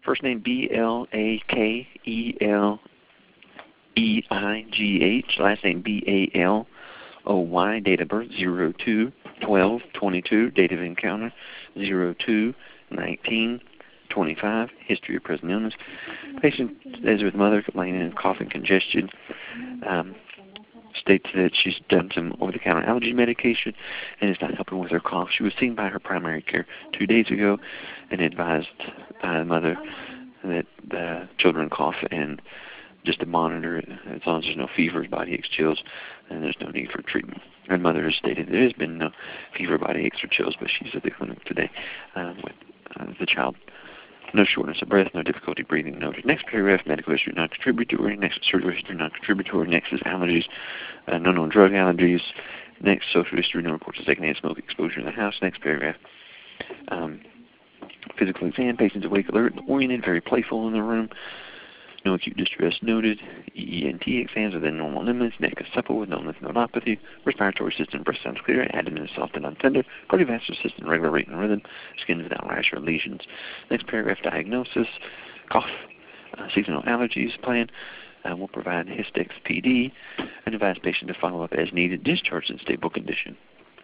First name Blakeeligh. Last name Baloy. Date of birth 02/12/22. Date of encounter 02/19/25. History of present illness. Patient is with mother complaining of cough and congestion. States that she's done some over-the-counter allergy medication and is not helping with her cough. She was seen by her primary care 2 days ago and advised by the mother that the children cough and just to monitor it. As long as there's no fever, body aches, chills, and there's no need for treatment. Her mother has stated there has been no fever, body aches, or chills, but she's at the clinic today with the child. No shortness of breath, no difficulty breathing noted. Next paragraph, medical history non-contributory. Next, surgical history non-contributory. Next is allergies, no known drug allergies. Next, social history, no reports of secondhand smoke exposure in the house. Next paragraph, physical exam, patients awake, alert, oriented, very playful in the room. No acute distress noted. EENT exams within normal limits. Neck is supple with no lymph nodopathy. Respiratory system, breast sounds clear. Abdomen is soft and untender. Cardiovascular system, regular rate and rhythm. Skin without rash or lesions. Next paragraph, diagnosis. Cough. Seasonal allergies plan. We'll provide Histex PD and advise patient to follow up as needed. Discharge in stable condition.